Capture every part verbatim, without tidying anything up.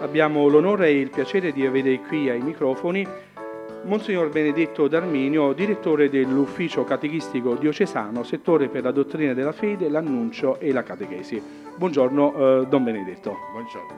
Abbiamo l'onore e il piacere di avere qui ai microfoni Monsignor Benedetto D'Arminio, direttore dell'Ufficio Catechistico Diocesano, settore per la dottrina della fede, l'annuncio e la catechesi. Buongiorno, eh, Don Benedetto. Buongiorno.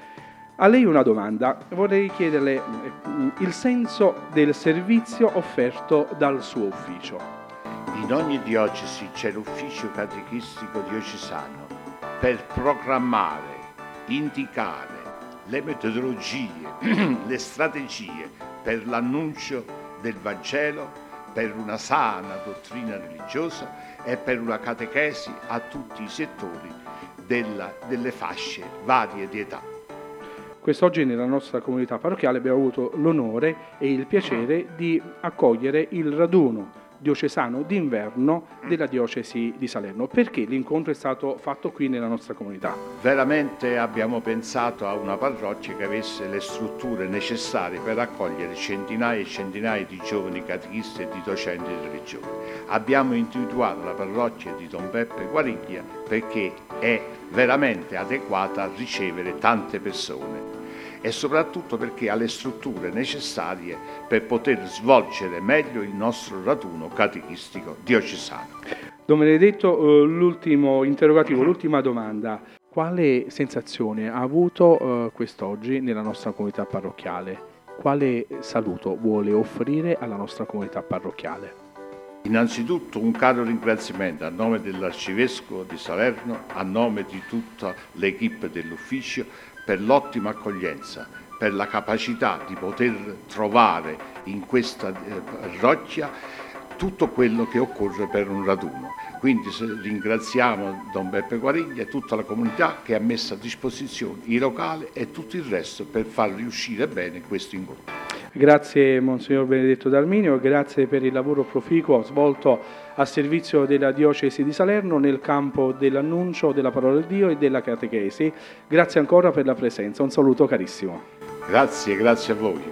A lei una domanda. Vorrei chiederle eh, il senso del servizio offerto dal suo ufficio. In ogni diocesi c'è l'Ufficio Catechistico Diocesano per programmare, indicare le metodologie, le strategie per l'annuncio del Vangelo, per una sana dottrina religiosa e per una catechesi a tutti i settori della, delle fasce varie di età. Quest'oggi nella nostra comunità parrocchiale abbiamo avuto l'onore e il piacere di accogliere il raduno diocesano d'inverno della diocesi di Salerno. Perché l'incontro è stato fatto qui nella nostra comunità? Veramente abbiamo pensato a una parrocchia che avesse le strutture necessarie per accogliere centinaia e centinaia di giovani catechisti e di docenti religiosi. Abbiamo individuato la parrocchia di Don Beppe Guariglia perché è veramente adeguata a ricevere tante persone e soprattutto perché ha le strutture necessarie per poter svolgere meglio il nostro raduno catechistico diocesano. Don Benedetto, l'ultimo interrogativo, l'ultima domanda. Quale sensazione ha avuto eh, quest'oggi nella nostra comunità parrocchiale? Quale saluto vuole offrire alla nostra comunità parrocchiale? Innanzitutto un caro ringraziamento a nome dell'Arcivescovo di Salerno, a nome di tutta l'equipe dell'ufficio, per l'ottima accoglienza, per la capacità di poter trovare in questa parrocchia tutto quello che occorre per un raduno. Quindi ringraziamo Don Beppe Guariglia e tutta la comunità che ha messo a disposizione i locali e tutto il resto per far riuscire bene questo incontro. Grazie Monsignor Benedetto D'Arminio, grazie per il lavoro proficuo svolto a servizio della Diocesi di Salerno nel campo dell'annuncio della parola di Dio e della catechesi. Grazie ancora per la presenza, un saluto carissimo. Grazie, grazie a voi.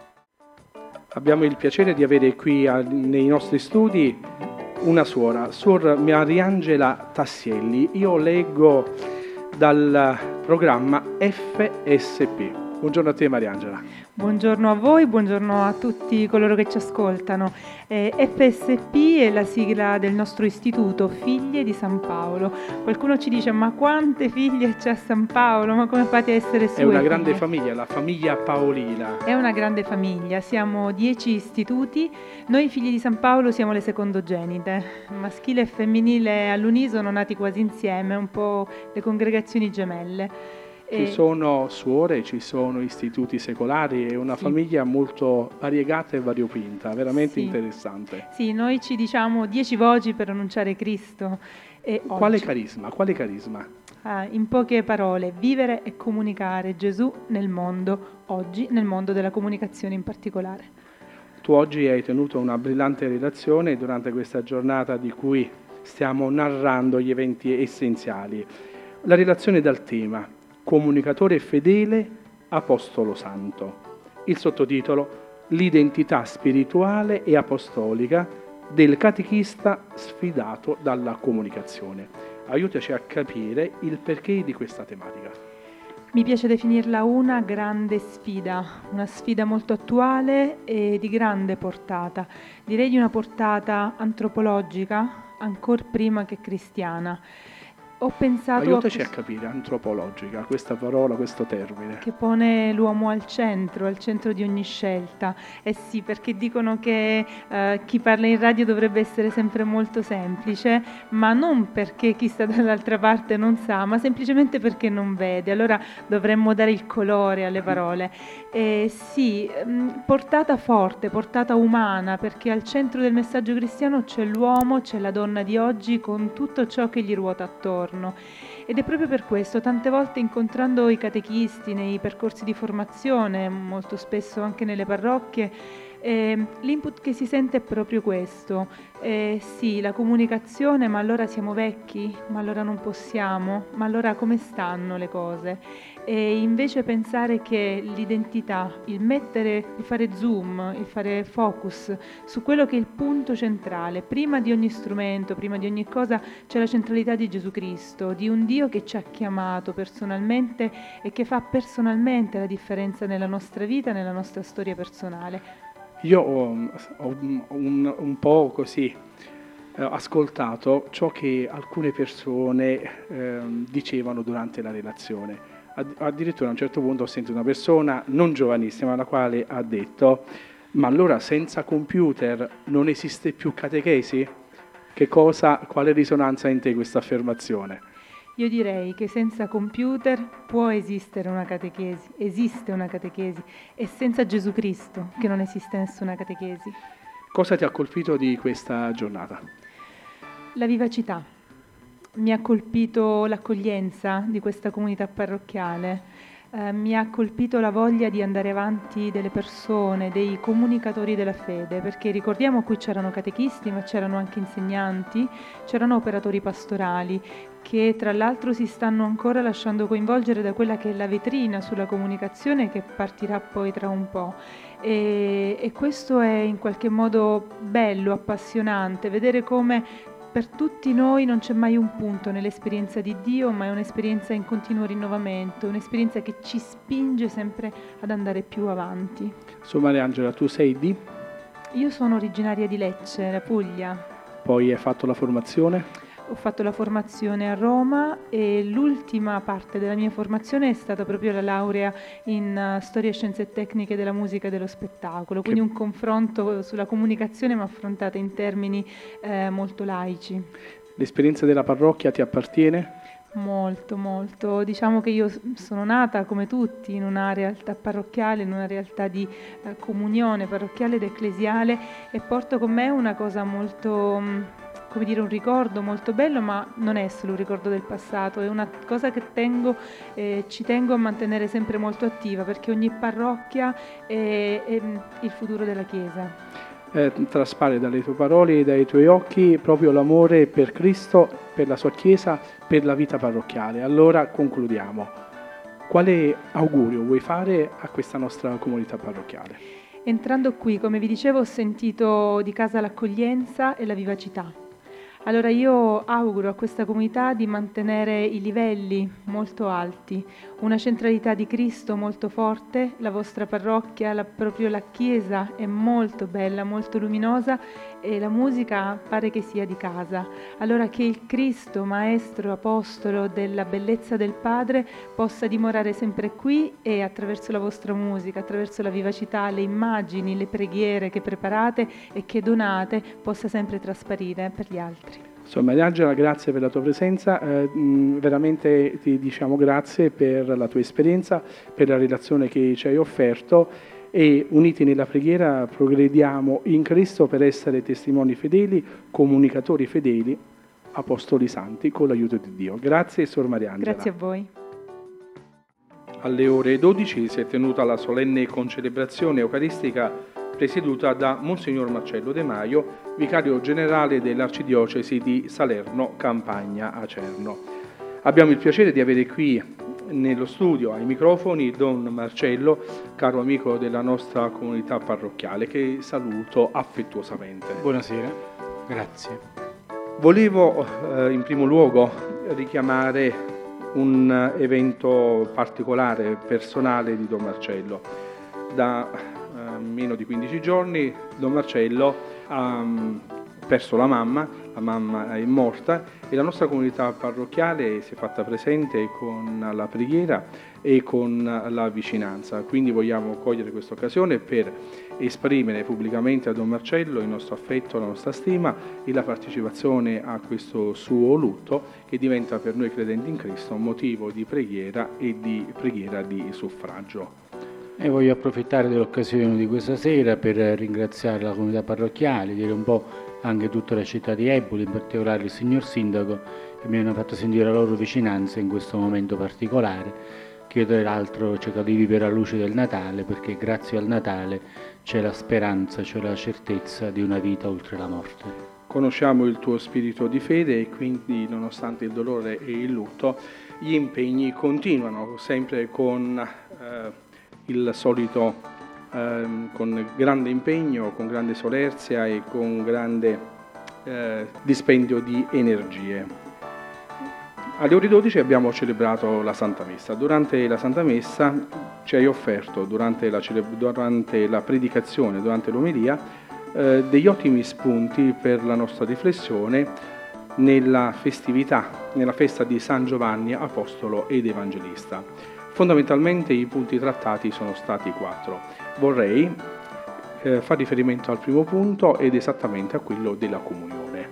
Abbiamo il piacere di avere qui a, nei nostri studi una suora, Suor Mariangela Tassielli. Io leggo dal programma F S P. Buongiorno a te Mariangela. Buongiorno a voi, buongiorno a tutti coloro che ci ascoltano. Eh, F S P è la sigla del nostro istituto, Figlie di San Paolo. Qualcuno ci dice, ma quante figlie c'è a San Paolo? Ma come fate a essere sue? È una grande figlie? famiglia, la famiglia paolina. È una grande famiglia, siamo dieci istituti. Noi figli di San Paolo siamo le secondogenite, maschile e femminile all'unisono, nati quasi insieme, un po' le congregazioni gemelle. Ci sono suore, ci sono istituti secolari, è una sì. famiglia molto variegata e variopinta, veramente sì. interessante. Sì, noi ci diciamo dieci voci per annunciare Cristo. E quale oggi, carisma? Quale carisma? Ah, in poche parole, vivere e comunicare Gesù nel mondo, oggi nel mondo della comunicazione in particolare. Tu oggi hai tenuto una brillante relazione durante questa giornata di cui stiamo narrando gli eventi essenziali. La relazione dal tema Comunicatore fedele, apostolo santo. Il sottotitolo L'identità spirituale e apostolica del catechista sfidato dalla comunicazione. Aiutaci a capire il perché di questa tematica. Mi piace definirla una grande sfida, una sfida molto attuale e di grande portata. Direi di una portata antropologica, ancor prima che cristiana. Ho pensato Aiutaci a, a capire, antropologica, questa parola, questo termine. Che pone l'uomo al centro, al centro di ogni scelta. Eh sì, perché dicono che eh, chi parla in radio dovrebbe essere sempre molto semplice, ma non perché chi sta dall'altra parte non sa, ma semplicemente perché non vede. Allora dovremmo dare il colore alle parole. Eh sì, portata forte, portata umana, perché al centro del messaggio cristiano c'è l'uomo, c'è la donna di oggi con tutto ciò che gli ruota attorno. Ed è proprio per questo, tante volte incontrando i catechisti nei percorsi di formazione, molto spesso anche nelle parrocchie, E l'input che si sente è proprio questo. Eh, sì, la comunicazione, ma allora siamo vecchi? Ma allora non possiamo? Ma allora come stanno le cose? E invece pensare che l'identità, il mettere, il fare zoom, il fare focus su quello che è il punto centrale, prima di ogni strumento, prima di ogni cosa c'è la centralità di Gesù Cristo, di un Dio che ci ha chiamato personalmente e che fa personalmente la differenza nella nostra vita, nella nostra storia personale. Io ho, ho un, un po' così eh, ascoltato ciò che alcune persone eh, dicevano durante la relazione. Ad, addirittura a un certo punto ho sentito una persona non giovanissima la quale ha detto: ma allora senza computer non esiste più catechesi? Che cosa, quale risonanza ha in te questa affermazione? Io direi che senza computer può esistere una catechesi, esiste una catechesi, e senza Gesù Cristo che non esiste nessuna catechesi. Cosa ti ha colpito di questa giornata? La vivacità. Mi ha colpito l'accoglienza di questa comunità parrocchiale. Eh, mi ha colpito la voglia di andare avanti delle persone, dei comunicatori della fede, perché ricordiamo qui c'erano catechisti, ma c'erano anche insegnanti, c'erano operatori pastorali, che tra l'altro si stanno ancora lasciando coinvolgere da quella che è la vetrina sulla comunicazione che partirà poi tra un po'. E, e questo è in qualche modo bello, appassionante, vedere come per tutti noi non c'è mai un punto nell'esperienza di Dio, ma è un'esperienza in continuo rinnovamento, un'esperienza che ci spinge sempre ad andare più avanti. Su Mariangela, tu sei di? Io sono originaria di Lecce, la Puglia. Poi hai fatto la formazione? Ho fatto la formazione a Roma e l'ultima parte della mia formazione è stata proprio la laurea in uh, Storia, Scienze e Tecniche della Musica e dello Spettacolo, quindi un confronto sulla comunicazione ma affrontata in termini eh, molto laici. L'esperienza della parrocchia ti appartiene? Molto, molto. Diciamo che io sono nata, come tutti, in una realtà parrocchiale, in una realtà di eh, comunione parrocchiale ed ecclesiale, e porto con me una cosa molto... Mh, come dire, un ricordo molto bello, ma non è solo un ricordo del passato, è una cosa che tengo, eh, ci tengo a mantenere sempre molto attiva, perché ogni parrocchia è, è il futuro della Chiesa. Eh, traspare dalle tue parole e dai tuoi occhi proprio l'amore per Cristo, per la sua Chiesa, per la vita parrocchiale. Allora concludiamo. Quale augurio vuoi fare a questa nostra comunità parrocchiale? Entrando qui, come vi dicevo, ho sentito di casa l'accoglienza e la vivacità. Allora io auguro a questa comunità di mantenere i livelli molto alti, una centralità di Cristo molto forte, la vostra parrocchia, la, proprio la chiesa è molto bella, molto luminosa e la musica pare che sia di casa. Allora che il Cristo, Maestro, Apostolo della bellezza del Padre, possa dimorare sempre qui e attraverso la vostra musica, attraverso la vivacità, le immagini, le preghiere che preparate e che donate, possa sempre trasparire per gli altri. Insomma, Mariangela, grazie per la tua presenza, eh, mh, veramente ti diciamo grazie per la tua esperienza, per la relazione che ci hai offerto, e uniti nella preghiera progrediamo in Cristo per essere testimoni fedeli, comunicatori fedeli, apostoli santi con l'aiuto di Dio. Grazie, Sor Mariangela. Grazie a voi. Alle ore dodici si è tenuta la solenne concelebrazione eucaristica presieduta da Monsignor Marcello De Maio, vicario generale dell'Arcidiocesi di Salerno Campagna Acerno. Abbiamo il piacere di avere qui nello studio ai microfoni Don Marcello, caro amico della nostra comunità parrocchiale, che saluto affettuosamente. Buonasera, grazie. Volevo eh, in primo luogo richiamare un evento particolare, personale di Don Marcello. Da meno di quindici giorni Don Marcello ha perso la mamma, la mamma è morta e la nostra comunità parrocchiale si è fatta presente con la preghiera e con la vicinanza. Quindi vogliamo cogliere questa occasione per esprimere pubblicamente a Don Marcello il nostro affetto, la nostra stima e la partecipazione a questo suo lutto, che diventa per noi credenti in Cristo un motivo di preghiera e di preghiera di suffragio. E voglio approfittare dell'occasione di questa sera per ringraziare la comunità parrocchiale, dire un po' anche tutta la città di Eboli, in particolare il signor Sindaco, che mi hanno fatto sentire la loro vicinanza in questo momento particolare, che che io tra l'altro cerco di vivere alla luce del Natale, perché grazie al Natale c'è la speranza, c'è la certezza di una vita oltre la morte. Conosciamo il tuo spirito di fede e quindi, nonostante il dolore e il lutto, gli impegni continuano sempre con eh, il solito, eh, con grande impegno, con grande solerzia e con grande eh, dispendio di energie. Alle ore dodici abbiamo celebrato la Santa Messa. Durante la Santa Messa ci hai offerto, durante la, durante la predicazione, durante l'omelia, Eh, degli ottimi spunti per la nostra riflessione nella festività, nella festa di San Giovanni Apostolo ed Evangelista. Fondamentalmente i punti trattati sono stati quattro. Vorrei eh, fare riferimento al primo punto ed esattamente a quello della comunione.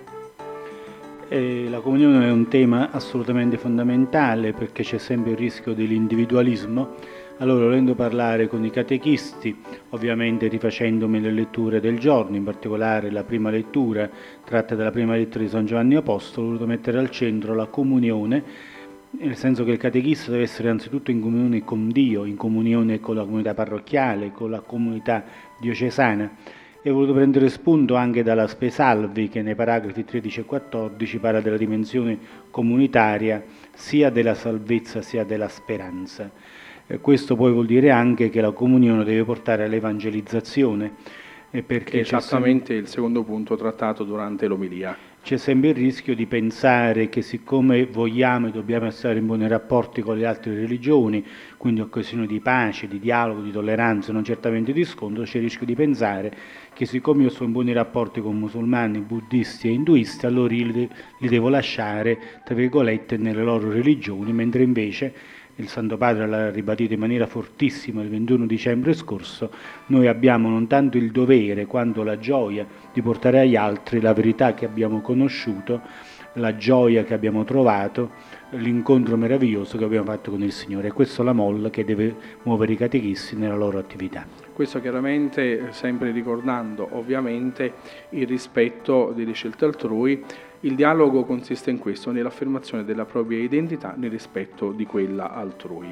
E la comunione è un tema assolutamente fondamentale, perché c'è sempre il rischio dell'individualismo. Allora, volendo parlare con i catechisti, ovviamente rifacendomi le letture del giorno, in particolare la prima lettura tratta dalla prima lettera di San Giovanni Apostolo, ho voluto mettere al centro la comunione, nel senso che il catechista deve essere anzitutto in comunione con Dio, in comunione con la comunità parrocchiale, con la comunità diocesana. E ho voluto prendere spunto anche dalla Spesalvi, che nei paragrafi tredici e quattordici parla della dimensione comunitaria sia della salvezza sia della speranza. Eh, questo poi vuol dire anche che la comunione deve portare all'evangelizzazione, eh, perché che è esattamente il secondo punto trattato durante l'omelia. C'è sempre il rischio di pensare che siccome vogliamo e dobbiamo stare in buoni rapporti con le altre religioni, quindi occasioni di pace, di dialogo, di tolleranza, non certamente di scontro, c'è il rischio di pensare che siccome io sto in buoni rapporti con musulmani, buddisti e induisti, allora li, li devo lasciare, tra virgolette, nelle loro religioni, mentre invece il Santo Padre l'ha ribadito in maniera fortissima il ventuno dicembre scorso, noi abbiamo non tanto il dovere quanto la gioia di portare agli altri la verità che abbiamo conosciuto, la gioia che abbiamo trovato, l'incontro meraviglioso che abbiamo fatto con il Signore. E questo è la molla che deve muovere i catechisti nella loro attività. Questo chiaramente sempre ricordando ovviamente il rispetto delle scelte altrui. Il dialogo consiste in questo, nell'affermazione della propria identità nel rispetto di quella altrui.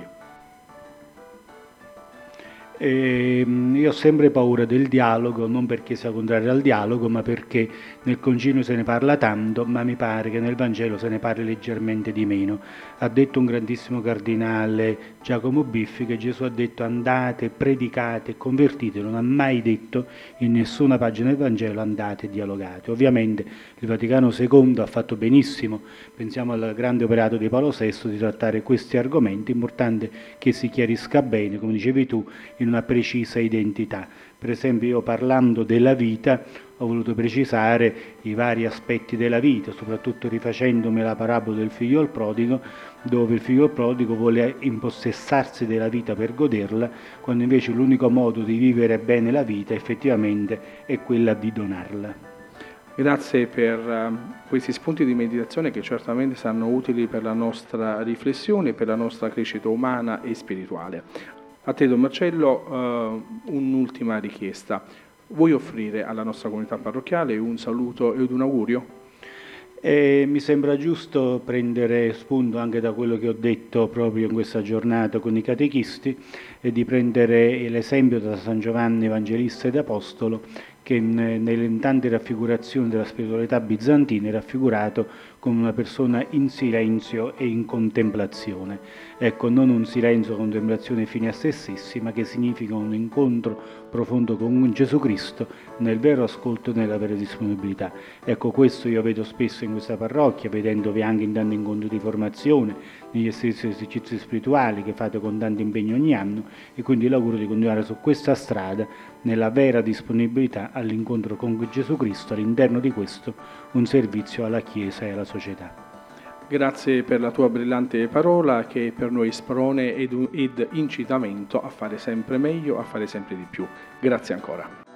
E io ho sempre paura del dialogo, non perché sia contrario al dialogo, ma perché nel Concilio se ne parla tanto, ma mi pare che nel Vangelo se ne parli leggermente di meno. Ha detto un grandissimo cardinale, Giacomo Biffi, che Gesù ha detto andate, predicate, convertite, non ha mai detto in nessuna pagina del Vangelo andate e dialogate. Ovviamente il Vaticano secondo ha fatto benissimo, pensiamo al grande operato di Paolo sesto, di trattare questi argomenti, è importante che si chiarisca bene, come dicevi tu, in una precisa identità. Per esempio io parlando della vita ho voluto precisare i vari aspetti della vita, soprattutto rifacendomi alla parabola del figlio al prodigo, dove il figlio al prodigo vuole impossessarsi della vita per goderla, quando invece l'unico modo di vivere bene la vita effettivamente è quella di donarla. Grazie per uh, questi spunti di meditazione che certamente saranno utili per la nostra riflessione, per la nostra crescita umana e spirituale. A te, Don Marcello, uh, un'ultima richiesta. Vuoi offrire alla nostra comunità parrocchiale un saluto ed un augurio? E mi sembra giusto prendere spunto anche da quello che ho detto proprio in questa giornata con i catechisti e di prendere l'esempio da San Giovanni Evangelista ed Apostolo, che nelle tante raffigurazioni della spiritualità bizantina è raffigurato come una persona in silenzio e in contemplazione. Ecco, non un silenzio o contemplazione fine a se stessi, ma che significa un incontro profondo con Gesù Cristo nel vero ascolto e nella vera disponibilità. Ecco, questo io vedo spesso in questa parrocchia, vedendovi anche in tanti incontri di formazione, negli stessi esercizi spirituali che fate con tanto impegno ogni anno, e quindi l'auguro di continuare su questa strada nella vera disponibilità all'incontro con Gesù Cristo, all'interno di questo un servizio alla Chiesa e alla società. Grazie per la tua brillante parola che per noi sprone ed, ed incitamento a fare sempre meglio, a fare sempre di più. Grazie ancora.